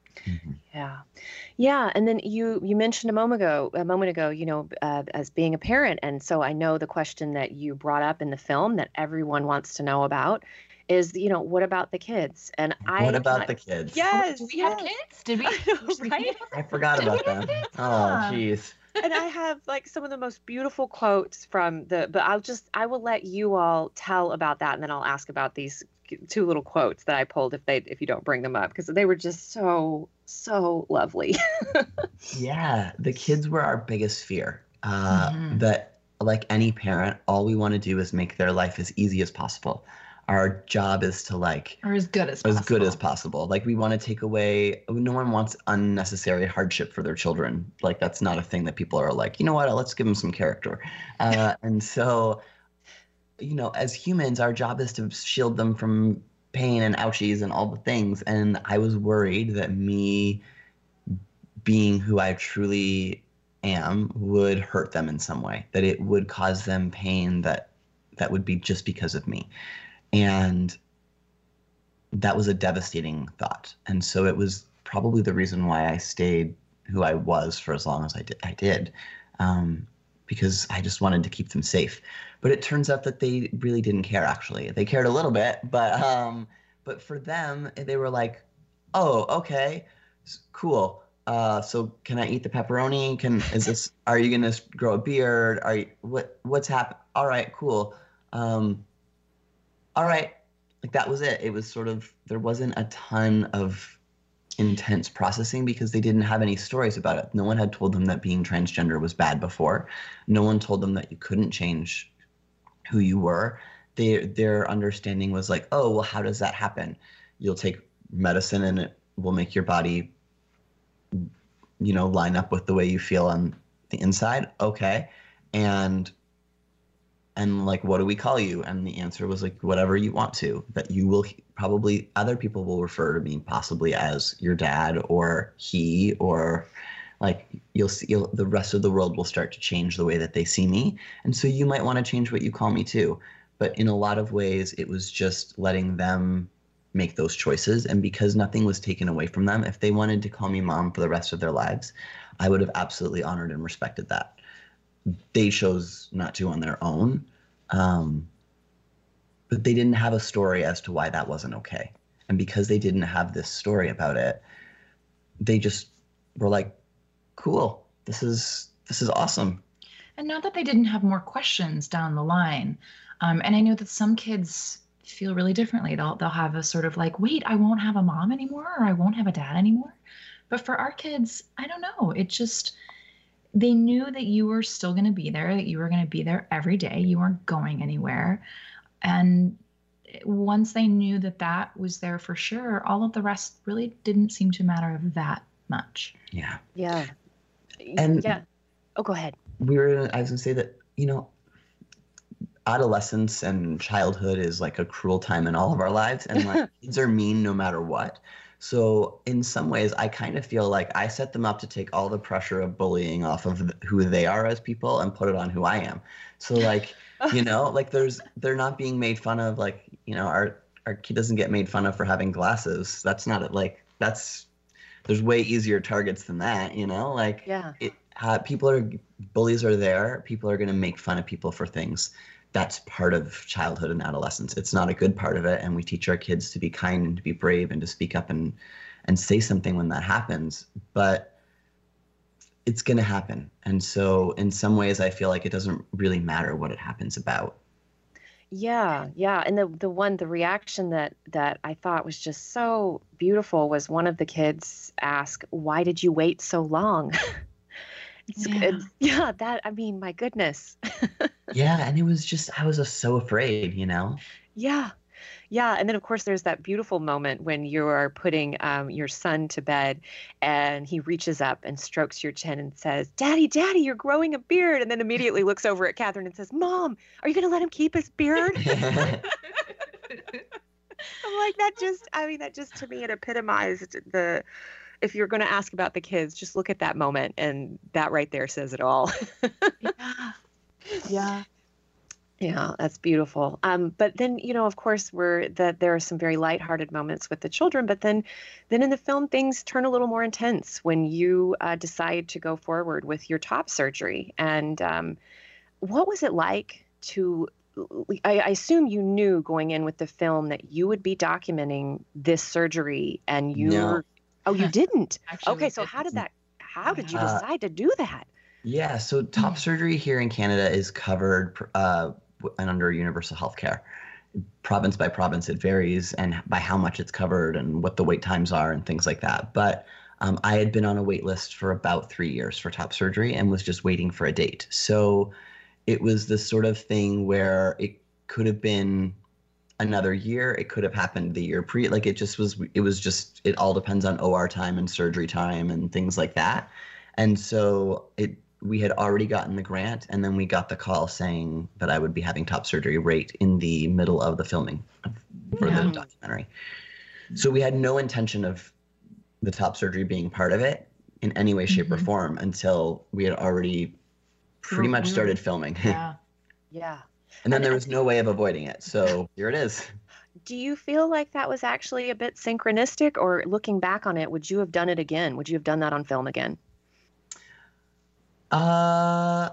Yeah. Yeah. And then you you mentioned a moment ago, a moment ago, you know, uh, as being a parent. And so I know the question that you brought up in the film that everyone wants to know about is, you know, what about the kids? And I What about I- the kids? Yes. Do we have yes. kids? Did we? I know, right? I forgot about them. Oh, Huh. jeez. And I have like some of the most beautiful quotes from the, but I'll just, I will let you all tell about that. And then I'll ask about these two little quotes that I pulled if they, if you don't bring them up, because they were just so, so lovely. Yeah, the kids were our biggest fear. Uh, Mhm. That, like any parent, all we want to do is make their life as easy as possible. Our job is to like Or as good as as possible. good as possible. Like we want to take away. No one wants unnecessary hardship for their children. Like that's not a thing that people are like. You know what? Let's give them some character. Uh, and so, you know, as humans, our job is to shield them from pain and ouchies and all the things. And I was worried that me being who I truly am would hurt them in some way, that it would cause them pain that that would be just because of me. And that was a devastating thought. And so it was probably the reason why I stayed who I was for as long as I did, I did um, because I just wanted to keep them safe. But it turns out that they really didn't care, actually. They cared a little bit, but um, but for them, they were like, oh, okay, s- cool. Uh, so can I eat the pepperoni? Can is this? Are you gonna s- grow a beard? Are you what? What's happened? All right, cool. Um, all right, like that was it. It was sort of there wasn't a ton of intense processing because they didn't have any stories about it. No one had told them that being transgender was bad before. No one told them that you couldn't change who you were. They, their understanding was like, oh, well, how does that happen? You'll take medicine and it will make your body, you know, line up with the way you feel on the inside. Okay. And and like, what do we call you? And the answer was like, whatever you want to, that you will probably, other people will refer to me possibly as your dad or he, or like you'll see, you'll, the rest of the world will start to change the way that they see me. And so you might want to change what you call me too. But in a lot of ways, it was just letting them make those choices. And because nothing was taken away from them, if they wanted to call me mom for the rest of their lives, I would have absolutely honored and respected that. They chose not to on their own. Um, but they didn't have a story as to why that wasn't okay. And because they didn't have this story about it, they just were like, cool, this is this is awesome. And not that they didn't have more questions down the line. Um, and I know that some kids feel really differently. They'll they'll have a sort of like, wait, I won't have a mom anymore, or I won't have a dad anymore. But for our kids, I don't know. It just, they knew that you were still going to be there, that you were going to be there every day. You weren't going anywhere. And once they knew that that was there for sure, all of the rest really didn't seem to matter that much. Yeah. Yeah. And yeah. Oh, go ahead. We were, I was going to say that, you know, adolescence and childhood is like a cruel time in all of our lives. And like kids are mean no matter what. So in some ways, I kind of feel like I set them up to take all the pressure of bullying off of who they are as people and put it on who I am. So like, you know, like there's, they're not being made fun of. Like, you know, our, our kid doesn't get made fun of for having glasses. That's not it. Like that's, there's way easier targets than that, you know, like yeah. it, uh, people are, bullies are there. People are going to make fun of people for things. That's part of childhood and adolescence. It's not a good part of it. And we teach our kids to be kind and to be brave and to speak up and, and say something when that happens. But it's going to happen. And so in some ways, I feel like it doesn't really matter what it happens about. Yeah, yeah. And the the one, the reaction that that I thought was just so beautiful was one of the kids asked, "Why did you wait so long?" It's, yeah. It's, yeah, that, I mean, my goodness. Yeah, and it was just, I was just so afraid, you know? Yeah. Yeah. And then, of course, there's that beautiful moment when you are putting um, your son to bed and he reaches up and strokes your chin and says, "Daddy, Daddy, you're growing a beard." And then immediately looks over at Catherine and says, "Mom, are you going to let him keep his beard?" I'm like, that just, I mean, that just to me, it epitomized the, if you're going to ask about the kids, just look at that moment. And that right there says it all. Yeah. Yeah. Yeah, that's beautiful. Um, but then, you know, of course, we're that there are some very lighthearted moments with the children. But then, then in the film, things turn a little more intense when you uh, decide to go forward with your top surgery. And um, what was it like to? I, I assume you knew going in with the film that you would be documenting this surgery, and you. No. Were, oh, you didn't. Actually, okay, so didn't. how did that? How did you Uh, decide to do that? Yeah, so top surgery here in Canada is covered uh, and under universal health care. Province by province, it varies, and by how much it's covered and what the wait times are and things like that. But um, I had been on a wait list for about three years for top surgery and was just waiting for a date. So it was this sort of thing where it could have been another year. It could have happened the year pre. Like it just was, it was just, it all depends on O R time and surgery time and things like that. And so it, we had already gotten the grant, and then we got the call saying that I would be having top surgery right in the middle of the filming for Yeah. the documentary. So we had no intention of the top surgery being part of it in any way, shape, Mhm. or form until we had already pretty We much were- started filming. Yeah. Yeah. And then there was no way of avoiding it. So here it is. Do you feel like that was actually a bit synchronistic, or looking back on it, would you have done it again? Would you have done that on film again? Uh,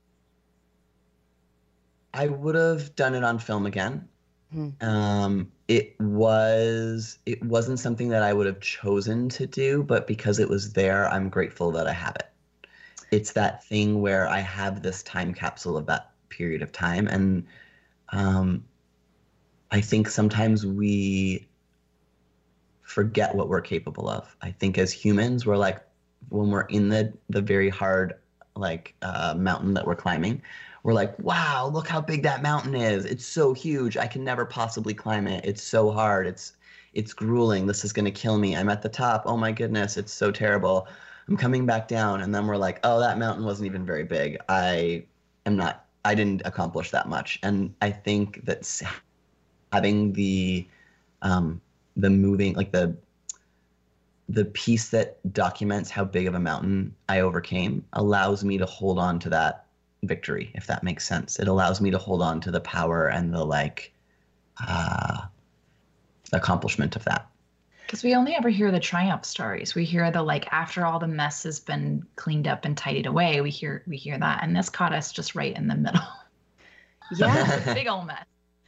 I would have done it on film again. Hmm. Um, it was, it wasn't something that I would have chosen to do, but because it was there, I'm grateful that I have it. It's that thing where I have this time capsule of that period of time. And um, I think sometimes we forget what we're capable of. I think as humans, we're like, when we're in the, the very hard, like uh, mountain that we're climbing, we're like, wow, look how big that mountain is. It's so huge. I can never possibly climb it. It's so hard. It's, it's grueling. This is going to kill me. I'm at the top. Oh my goodness. It's so terrible. I'm coming back down. And then we're like, oh, that mountain wasn't even very big. I am not, I didn't accomplish that much. And I think that having the, um, the moving, like the, the piece that documents how big of a mountain I overcame allows me to hold on to that victory, if that makes sense. It allows me to hold on to the power and the like uh, accomplishment of that. Because we only ever hear the triumph stories. We hear the like after all the mess has been cleaned up and tidied away. We hear we hear that, and this caught us just right in the middle. Yeah. Big old mess.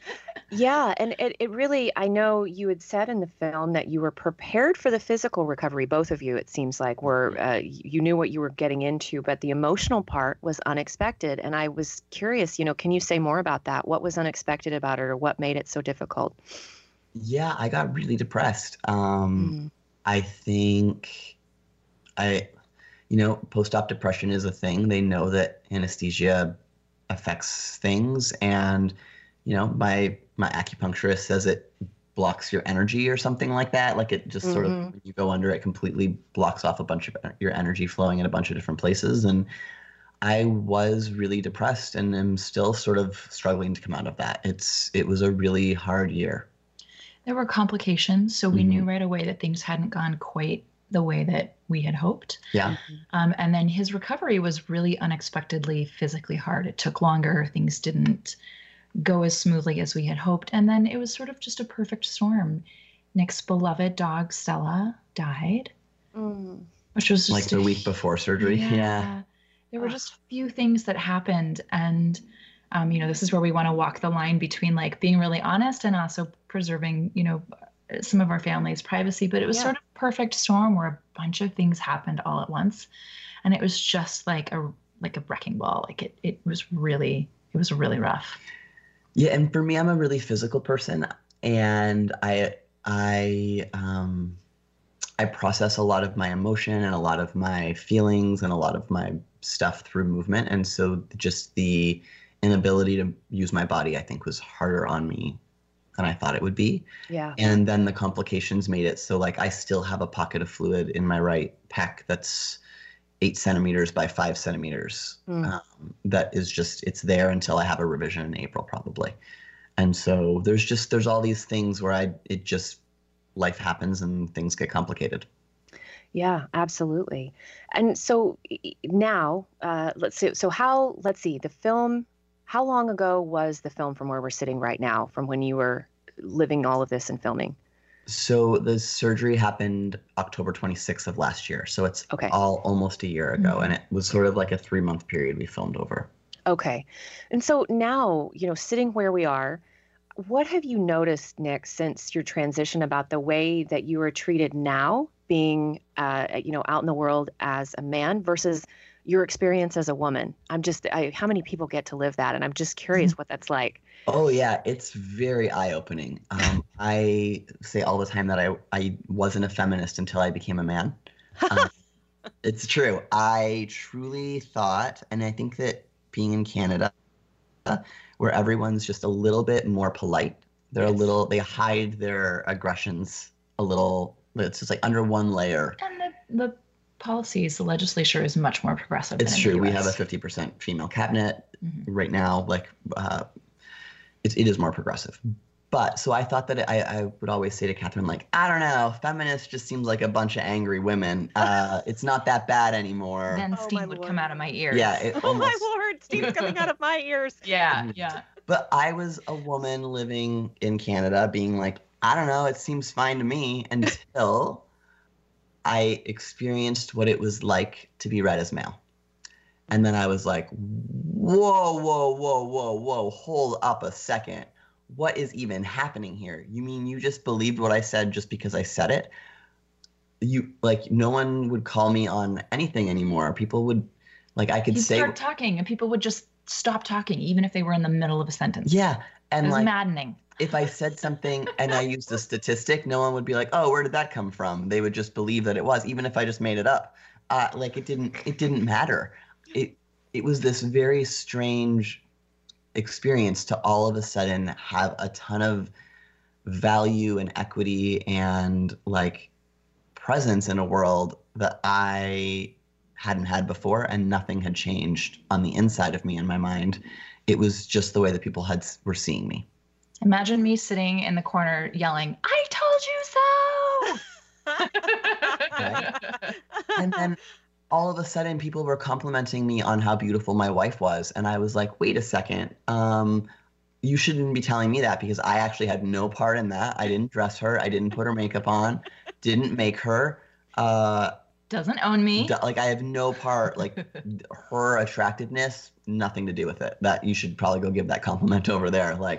Yeah, and it, it really, I know you had said in the film that you were prepared for the physical recovery. Both of you, it seems like, were uh, you knew what you were getting into, but the emotional part was unexpected. And I was curious, you know, can you say more about that? What was unexpected about it, or what made it so difficult? Yeah, I got really depressed. Um, Mm. I think I, you know, post-op depression is a thing. They know that anesthesia affects things, and you know, my my acupuncturist says it blocks your energy or something like that. Like it just sort of, Mhm. when you go under, it completely blocks off a bunch of en- your energy flowing in a bunch of different places. And I was really depressed, and am still sort of struggling to come out of that. It's it was a really hard year. There were complications, so we knew Mhm. right away that things hadn't gone quite the way that we had hoped. Yeah. Um, and then his recovery was really unexpectedly physically hard. It took longer. Things didn't go as smoothly as we had hoped. And then it was sort of just a perfect storm. Nick's beloved dog, Stella, died, Mm. which was just Like the a week before surgery. Yeah. There were just a few things that happened. And, um, you know, this is where we want to walk the line between like being really honest and also preserving, you know, some of our family's privacy. But it was Yeah. sort of a perfect storm where a bunch of things happened all at once. And it was just like a like a wrecking ball. Like it it was really it was really rough. Yeah, and for me, I'm a really physical person, and I I um I process a lot of my emotion and a lot of my feelings and a lot of my stuff through movement, and so just the inability to use my body, I think, was harder on me than I thought it would be. Yeah. And then the complications made it so like I still have a pocket of fluid in my right pec that's eight centimeters by five centimeters. Mm. Um, that is just, it's there until I have a revision in April probably. And so there's just, there's all these things where I, it just, life happens and things get complicated. Yeah, absolutely. And so y- now, uh, let's see. So how, let's see, the film, how long ago was the film from where we're sitting right now, from when you were living all of this and filming? So the surgery happened October twenty-sixth of last year. So it's Okay. all almost a year ago. Mhm. And it was sort of like a three month period we filmed over. Okay. And so now, you know, sitting where we are, what have you noticed, Nick, since your transition about the way that you are treated now, being, uh, you know, out in the world as a man versus your experience as a woman? I'm just, I, how many people get to live that? And I'm just curious what that's like. Oh yeah, it's very eye-opening. Um, I say all the time that I, I wasn't a feminist until I became a man. Um, it's true. I truly thought, and I think that being in Canada, where everyone's just a little bit more polite, they're a Yes. little, they hide their aggressions a little. It's just like under one layer. And the, the policies, the legislature is much more progressive. It's than in true. the We U S. have a fifty percent female cabinet Mhm. right now. Like, uh, it, it is more progressive. But so I thought that it, I, I would always say to Catherine, like, I don't know, feminist just seems like a bunch of angry women. Uh, it's not that bad anymore. Then Oh, steam my would Lord. come out of my ears. Yeah, it Oh my almost. Lord, Steve's coming out of my ears. Yeah, yeah. But I was a woman living in Canada being like, I don't know, it seems fine to me until I experienced what it was like to be read as male. And then I was like, whoa, whoa, whoa, whoa, whoa, hold up a second. What is even happening here? You mean you just believed what I said just because I said it? You, like, no one would call me on anything anymore. People would, like, I could You'd say, start talking and people would just stop talking, even if they were in the middle of a sentence. yeah. It And was like, maddening. if I said something and I used a statistic, no one would be like, "Oh, where did that come from?" They would just believe that it was, even if I just made it up. Uh, like it didn't, it didn't matter. It, it was this very strange experience to all of a sudden have a ton of value and equity and like presence in a world that I hadn't had before, and nothing had changed on the inside of me in my mind. It was just the way that people had were seeing me. Imagine me sitting in the corner yelling, "I told you so!" Right. And then all of a sudden people were complimenting me on how beautiful my wife was. And I was like, wait a second. Um, you shouldn't be telling me that, because I actually had no part in that. I didn't dress her. I didn't put her makeup on, didn't make her. Uh, Doesn't own me. d- like I have no part, like her attractiveness, nothing to do with it. That you should probably go give that compliment over there. Like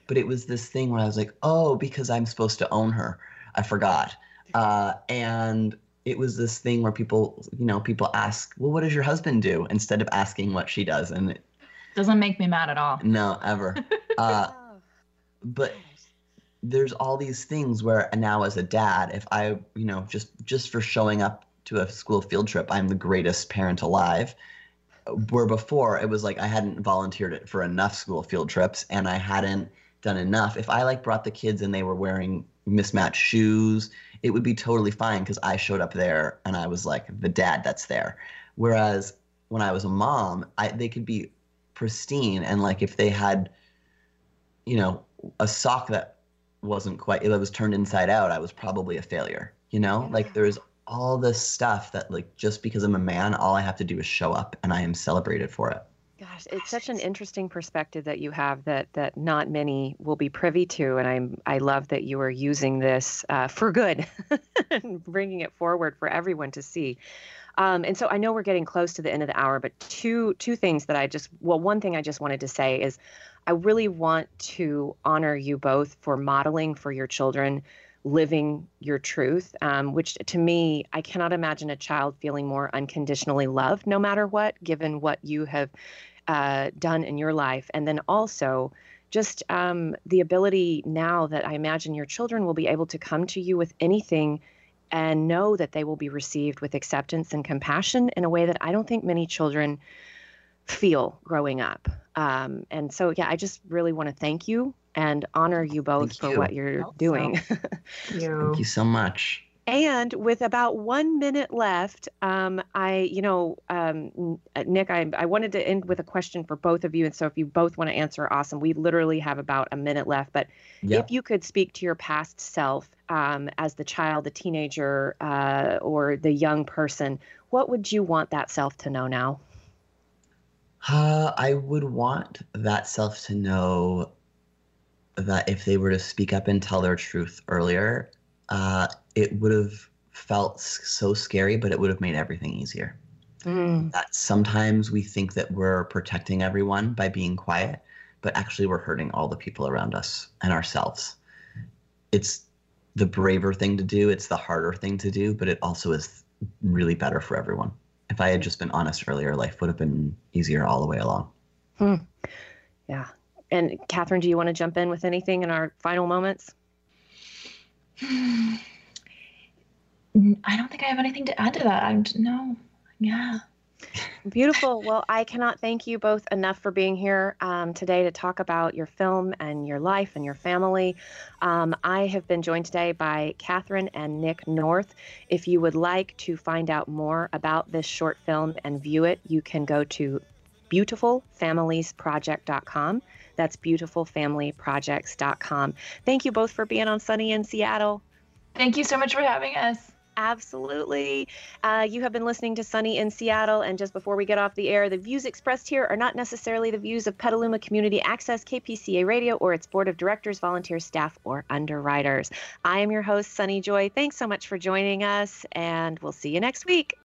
but it was this thing where I was like, oh, because I'm supposed to own her. I forgot. Uh, and it was this thing where people, you know, people ask, well, what does your husband do? Instead of asking what she does. And it doesn't make me mad at all. No, ever. uh, but there's all these things where now as a dad, if I, you know, just, just for showing up to a school field trip, I'm the greatest parent alive. Where before it was like I hadn't volunteered for enough school field trips and I hadn't done enough. If I like brought the kids and they were wearing mismatched shoes, it would be totally fine because I showed up there and I was like the dad that's there. Whereas when I was a mom, I, they could be pristine, and like if they had, you know, a sock that wasn't quite, it was turned inside out, I was probably a failure. You know, yeah. Like there's all this stuff that like just because I'm a man, all I have to do is show up and I am celebrated for it. Gosh, it's such an interesting perspective that you have that that not many will be privy to, and I'm I love that you are using this uh, for good and bringing it forward for everyone to see. Um, and so I know we're getting close to the end of the hour, but two two things that I just well, one thing I just wanted to say is I really want to honor you both for modeling for your children living your truth, um, which to me, I cannot imagine a child feeling more unconditionally loved no matter what, given what you have uh, done in your life. And then also just um, the ability now that I imagine your children will be able to come to you with anything and know that they will be received with acceptance and compassion in a way that I don't think many children feel growing up. Um, and so, yeah, I just really want to thank you and honor you both Thank for you. what you're doing. Thank you. Thank you so much. And with about one minute left, um, I, you know, um, Nick, I, I wanted to end with a question for both of you. And so if you both want to answer, awesome. We literally have about a minute left. But Yep. if you could speak to your past self um, as the child, the teenager, uh, or the young person, what would you want that self to know now? Uh, I would want that self to know that if they were to speak up and tell their truth earlier, uh, it would have felt so scary, but it would have made everything easier. Mm. That sometimes we think that we're protecting everyone by being quiet, but actually we're hurting all the people around us and ourselves. It's the braver thing to do. It's the harder thing to do, but it also is really better for everyone. If I had just been honest earlier, life would have been easier all the way along. Hmm. Yeah. And Catherine, do you want to jump in with anything in our final moments? I don't think I have anything to add to that. I'm no. Yeah. Beautiful. Well, I cannot thank you both enough for being here um, today to talk about your film and your life and your family. Um, I have been joined today by Catherine and Nick North. If you would like to find out more about this short film and view it, you can go to beautiful families project dot com. That's beautiful family projects dot com. Thank you both for being on Sunny in Seattle. Thank you so much for having us. Absolutely. Uh, you have been listening to Sunny in Seattle. And just before we get off the air, the views expressed here are not necessarily the views of Petaluma Community Access, K P C A Radio, or its board of directors, volunteers, staff, or underwriters. I am your host, Sunny Joy. Thanks so much for joining us, and we'll see you next week.